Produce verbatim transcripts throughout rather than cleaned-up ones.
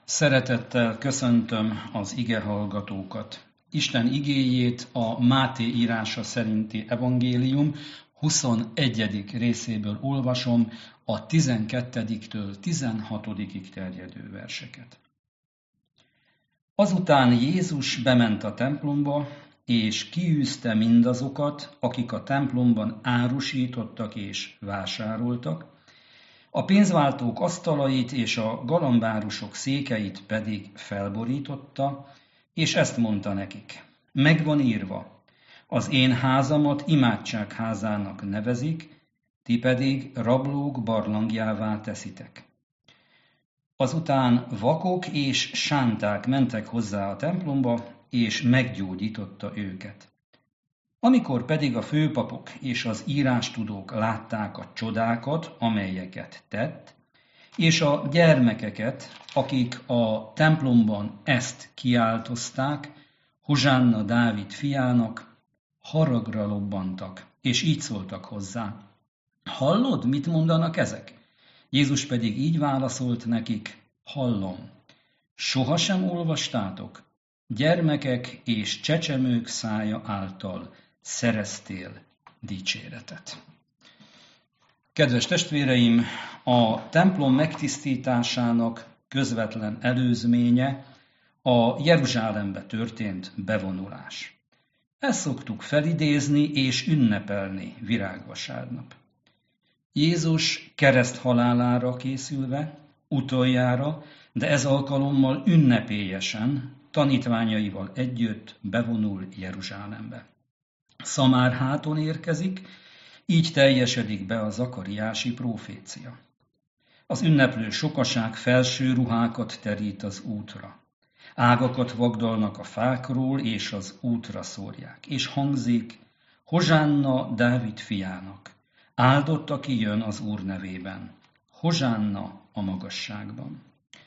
Szeretettel köszöntöm az igehallgatókat. Isten igéjét a Máté írása szerinti evangélium huszonegyedik részéből olvasom, a tizenkettediktől tizenhatodikig terjedő verseket. Azután Jézus bement a templomba, és kiűzte mindazokat, akik a templomban árusítottak és vásároltak, a pénzváltók asztalait és a galambárusok székeit pedig felborította, és ezt mondta nekik: megvan írva, az én házamat imádságházának nevezik, ti pedig rablók barlangjává teszitek. Azután vakok és sánták mentek hozzá a templomba, és meggyógyította őket. Amikor pedig a főpapok és az írástudók látták a csodákat, amelyeket tett, és a gyermekeket, akik a templomban ezt kiáltozták, Hozsánna Dávid fiának, haragra lobbantak, és így szóltak hozzá: hallod, mit mondanak ezek? Jézus pedig így válaszolt nekik: hallom. Sohasem olvastátok? Gyermekek és csecsemők szája által szereztél dicséretet. Kedves testvéreim, a templom megtisztításának közvetlen előzménye a Jeruzsálembe történt bevonulás. Ezt szoktuk felidézni és ünnepelni virágvasárnap. Jézus kereszthalálára készülve, utoljára, de ez alkalommal ünnepélyesen, tanítványaival együtt bevonul Jeruzsálembe. Szamárháton érkezik, így teljesedik be a zakariási prófécia. Az ünneplő sokaság felső ruhákat terít az útra. Ágakat vagdalnak a fákról, és az útra szórják. És hangzik: Hozsánna Dávid fiának, áldott, aki jön az Úr nevében. Hozsánna a magasságban.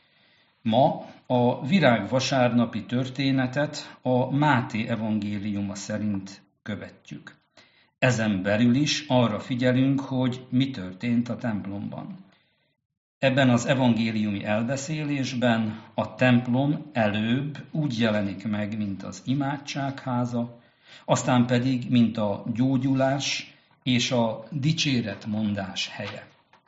Ma a virágvasárnapi történetet a Máté evangéliuma szerint követjük. Ezen belül is arra figyelünk, hogy mi történt a templomban. Ebben az evangéliumi elbeszélésben a templom előbb úgy jelenik meg, mint az imádságháza, aztán pedig, mint a gyógyulás és a dicséretmondás helye.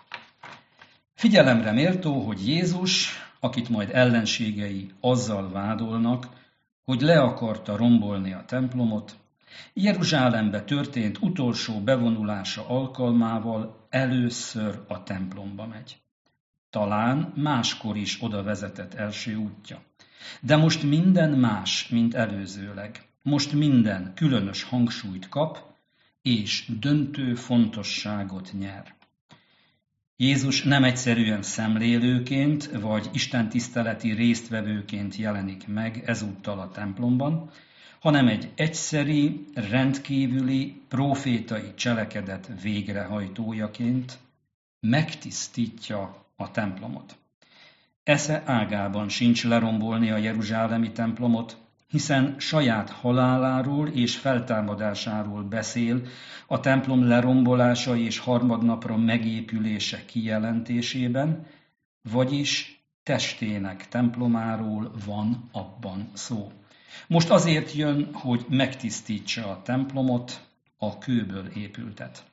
Figyelemre méltó, hogy Jézus, akit majd ellenségei azzal vádolnak, hogy le akarta rombolni a templomot, Jeruzsálembe történt utolsó bevonulása alkalmával először a templomba megy. Talán máskor is oda vezetett első útja. De most minden más, mint előzőleg. Most minden különös hangsúlyt kap, és döntő fontosságot nyer. Jézus nem egyszerűen szemlélőként, vagy istentiszteleti résztvevőként jelenik meg ezúttal a templomban, hanem egy egyszeri, rendkívüli, prófétai cselekedet végrehajtójaként megtisztítja a templomot. Esze ágában sincs lerombolni a jeruzsálemi templomot, hiszen saját haláláról és feltámadásáról beszél a templom lerombolása és harmadnapra megépülése kijelentésében, vagyis testének templomáról van abban szó. Most azért jön, hogy megtisztítsa a templomot, a kőből épültet.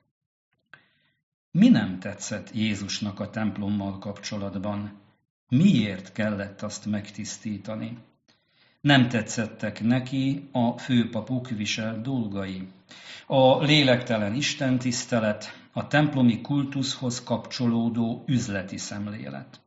Mi nem tetszett Jézusnak a templommal kapcsolatban? Miért kellett azt megtisztítani? Nem tetszettek neki a főpapok viselt dolgai. A lélektelen istentisztelet, a templomi kultuszhoz kapcsolódó üzleti szemlélet.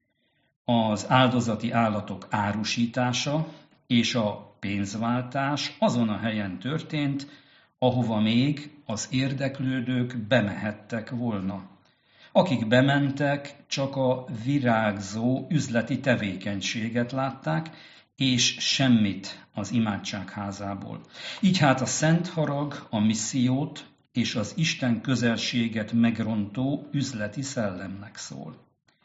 Az áldozati állatok árusítása és a pénzváltás azon a helyen történt, ahova még az érdeklődők bemehettek volna. Akik bementek, csak a virágzó üzleti tevékenységet látták, és semmit az imádságházából. Így hát a szent harag a missziót és az Isten közelséget megrontó üzleti szellemnek szól.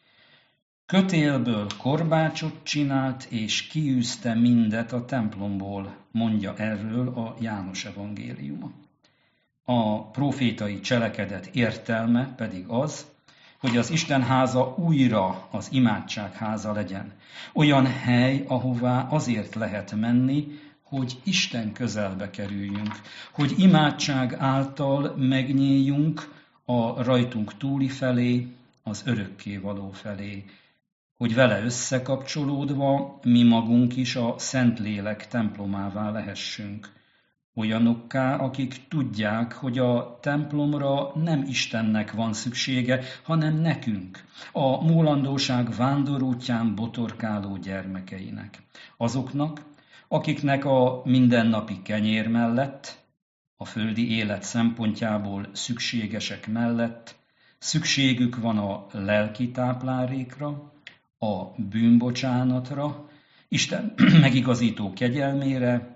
Kötélből korbácsot csinált, és kiűzte mindet a templomból, mondja erről a János evangéliuma. A prófétai cselekedet értelme pedig az, hogy az Isten háza újra az imádság háza legyen. Olyan hely, ahová azért lehet menni, hogy Isten közelbe kerüljünk, hogy imádság által megnyíljunk a rajtunk túli felé, az örökkévaló felé, hogy vele összekapcsolódva mi magunk is a Szentlélek templomává lehessünk. Olyanokká, akik tudják, hogy a templomra nem Istennek van szüksége, hanem nekünk, a múlandóság vándorútján botorkáló gyermekeinek. Azoknak, akiknek a mindennapi kenyér mellett, a földi élet szempontjából szükségesek mellett szükségük van a lelki táplálékra, a bűnbocsánatra, Isten megigazító kegyelmére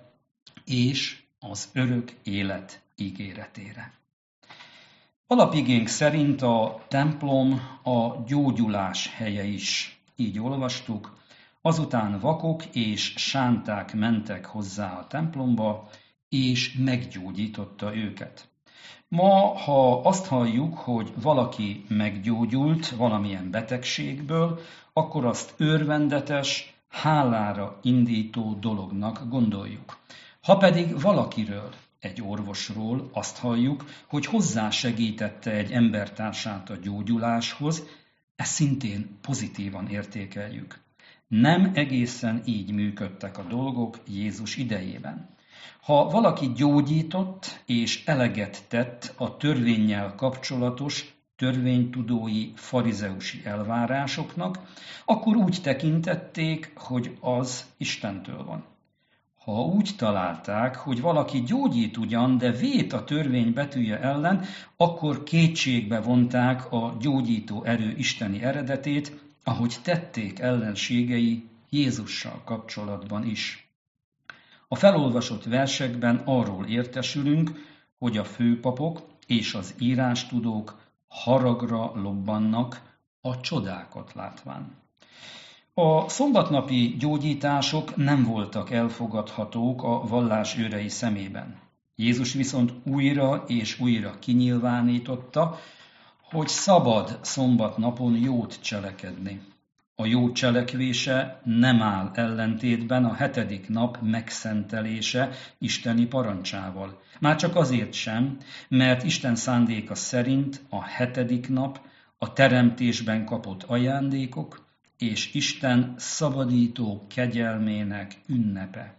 és az örök élet ígéretére. Alapigénk szerint a templom a gyógyulás helye is. Így olvastuk, azután vakok és sánták mentek hozzá a templomba, és meggyógyította őket. Ma, ha azt halljuk, hogy valaki meggyógyult valamilyen betegségből, akkor azt örvendetes, hálára indító dolognak gondoljuk. Ha pedig valakiről, egy orvosról azt halljuk, hogy hozzásegítette egy embertársát a gyógyuláshoz, ezt szintén pozitívan értékeljük. Nem egészen így működtek a dolgok Jézus idejében. Ha valaki gyógyított és eleget tett a törvénnyel kapcsolatos törvénytudói farizeusi elvárásoknak, akkor úgy tekintették, hogy az Istentől van. Ha úgy találták, hogy valaki gyógyít ugyan, de vét a törvény betűje ellen, akkor kétségbe vonták a gyógyító erő isteni eredetét, ahogy tették ellenségei Jézussal kapcsolatban is. A felolvasott versekben arról értesülünk, hogy a főpapok és az írástudók haragra lobbannak a csodákat látván. A szombatnapi gyógyítások nem voltak elfogadhatók a vallás őrei szemében. Jézus viszont újra és újra kinyilvánította, hogy szabad szombatnapon jót cselekedni. A jó cselekvése nem áll ellentétben a hetedik nap megszentelése isteni parancsával. Már csak azért sem, mert Isten szándéka szerint a hetedik nap a teremtésben kapott ajándékok és Isten szabadító kegyelmének ünnepe.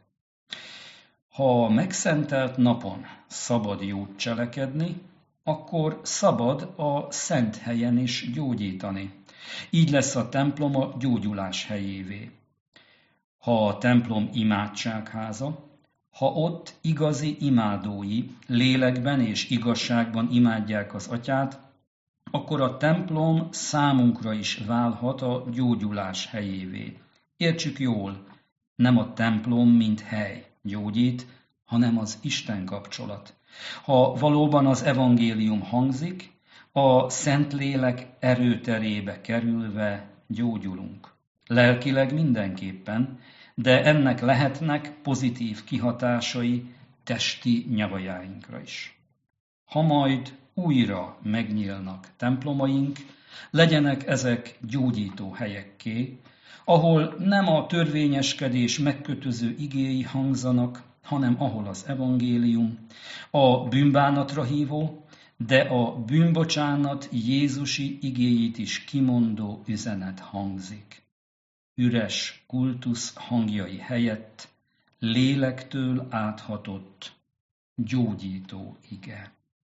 Ha megszentelt napon szabad jót cselekedni, akkor szabad a szent helyen is gyógyítani. Így lesz a templom a gyógyulás helyévé. Ha a templom imádságháza, ha ott igazi imádói lélekben és igazságban imádják az Atyát, akkor a templom számunkra is válhat a gyógyulás helyévé. Értsük jól, nem a templom, mint hely gyógyít, hanem az Isten kapcsolat. Ha valóban az evangélium hangzik, a Szentlélek erőterébe kerülve gyógyulunk. Lelkileg mindenképpen, de ennek lehetnek pozitív kihatásai testi nyavajáinkra is. Ha majd újra megnyílnak templomaink, legyenek ezek gyógyító helyekké, ahol nem a törvényeskedés megkötöző igéi hangzanak, hanem ahol az evangélium, a bűnbánatra hívó, de a bűnbocsánat Jézusi igéjét is kimondó üzenet hangzik. Üres kultusz hangjai helyett lélektől áthatott gyógyító ige.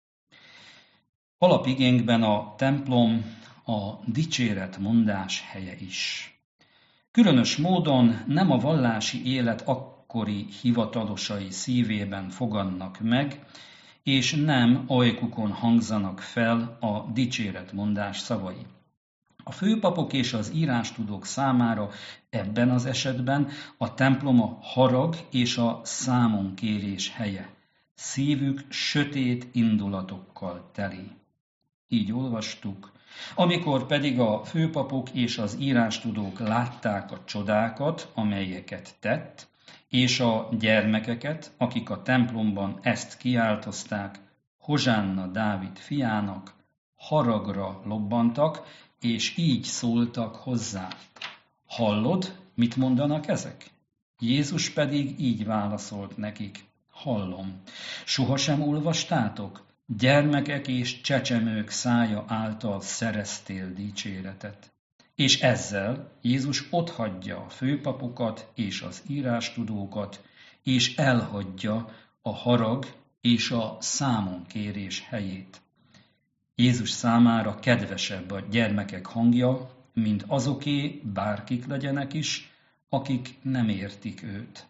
Alapigénkben a templom a dicséretmondás helye is. Különös módon nem a vallási élet akkori hivatalosai szívében fogannak meg, és nem ajkukon hangzanak fel a dicséretmondás szavai. A főpapok és az írástudók számára ebben az esetben a templom a harag és a számonkérés helye. Szívük sötét indulatokkal teli. Így olvastuk. Amikor pedig a főpapok és az írástudók látták a csodákat, amelyeket tett, és a gyermekeket, akik a templomban ezt kiáltozták, Hozsánna Dávid fiának, haragra lobbantak, és így szóltak hozzá. Hallod, mit mondanak ezek? Jézus pedig így válaszolt nekik. Hallom. Sohasem olvastátok? Gyermekek és csecsemők szája által szereztél dicséretet. És ezzel Jézus otthagyja a főpapokat és az írástudókat, és elhagyja a harag és a számonkérés helyét. Jézus számára kedvesebb a gyermekek hangja, mint azoké, bárkik legyenek is, akik nem értik őt.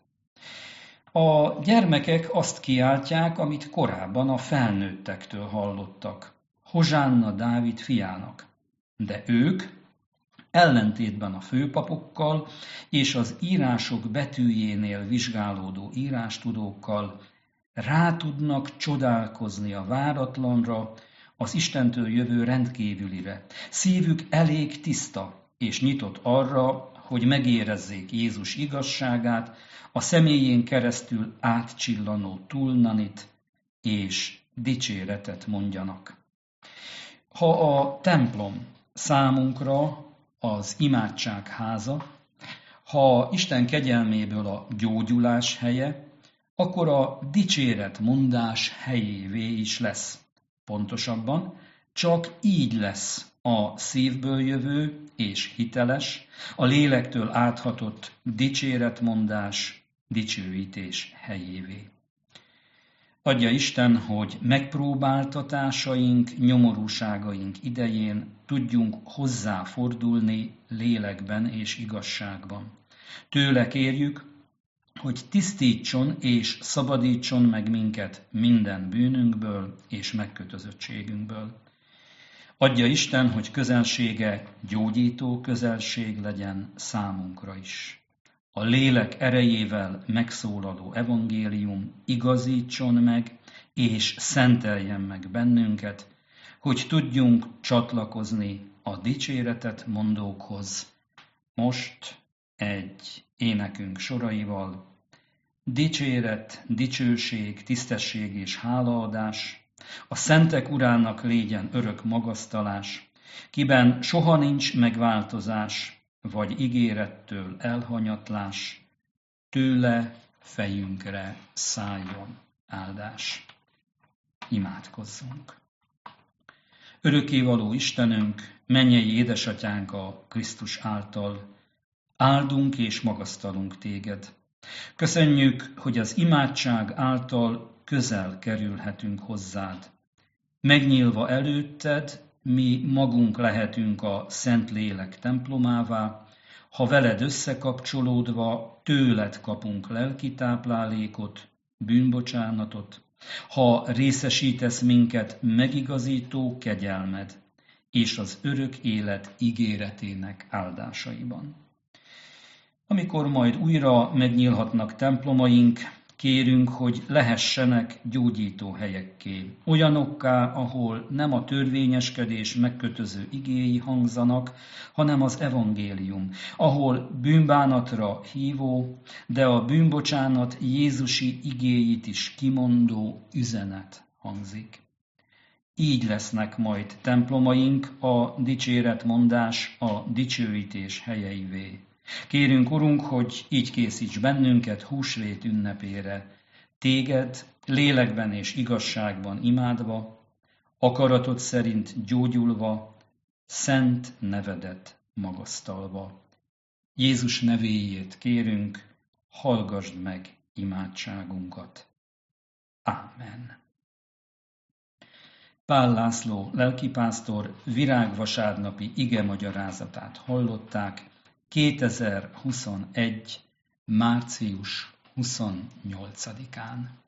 A gyermekek azt kiáltják, amit korábban a felnőttektől hallottak. Hozsánna Dávid fiának. De ők, ellentétben a főpapokkal és az írások betűjénél vizsgálódó írástudókkal rá tudnak csodálkozni a váratlanra, az Istentől jövő rendkívülire. Szívük elég tiszta és nyitott arra, hogy megérezzék Jézus igazságát, a személyén keresztül átcsillanó túlnanit és dicséretet mondjanak. Ha a templom számunkra az imádság háza, ha Isten kegyelméből a gyógyulás helye, akkor a dicséret mondás helyévé is lesz. Pontosabban, csak így lesz a szívből jövő és hiteles, a lélektől áthatott dicséretmondás, dicsőítés helyévé. Adja Isten, hogy megpróbáltatásaink, nyomorúságaink idején tudjunk hozzáfordulni lélekben és igazságban. Tőle kérjük, hogy tisztítson és szabadítson meg minket minden bűnünkből és megkötözöttségünkből. Adja Isten, hogy közelsége gyógyító közelség legyen számunkra is. A lélek erejével megszólaló evangélium igazítson meg és szenteljen meg bennünket, hogy tudjunk csatlakozni a dicséretet mondókhoz. Most egy énekünk soraival: dicséret, dicsőség, tisztesség és hálaadás, a szentek urának légyen örök magasztalás, kiben soha nincs megváltozás, vagy ígérettől elhanyatlás, tőle fejünkre szálljon áldás. Imádkozzunk! Örökkévaló Istenünk, mennyei édesatyánk a Krisztus által, áldunk és magasztalunk téged. Köszönjük, hogy az imádság által közel kerülhetünk hozzád. Megnyílva előtted, mi magunk lehetünk a Szentlélek templomává, ha veled összekapcsolódva tőled kapunk lelki táplálékot, bűnbocsánatot, ha részesítesz minket megigazító kegyelmed és az örök élet ígéretének áldásaiban. Amikor majd újra megnyílhatnak templomaink, kérünk, hogy lehessenek gyógyító helyekké, olyanokká, ahol nem a törvényeskedés megkötöző igéi hangzanak, hanem az evangélium, ahol bűnbánatra hívó, de a bűnbocsánat Jézusi igéit is kimondó üzenet hangzik. Így lesznek majd templomaink a dicséretmondás, a dicsőítés helyeivé. Kérünk, Urunk, hogy így készíts bennünket húsvét ünnepére, téged lélekben és igazságban imádva, akaratod szerint gyógyulva, szent nevedet magasztalva. Jézus nevéjét kérünk, hallgasd meg imádságunkat. Ámen. Pál László lelkipásztor virágvasárnapi igemagyarázatát hallották, kétezer-huszonegy. március huszonnyolcadikán.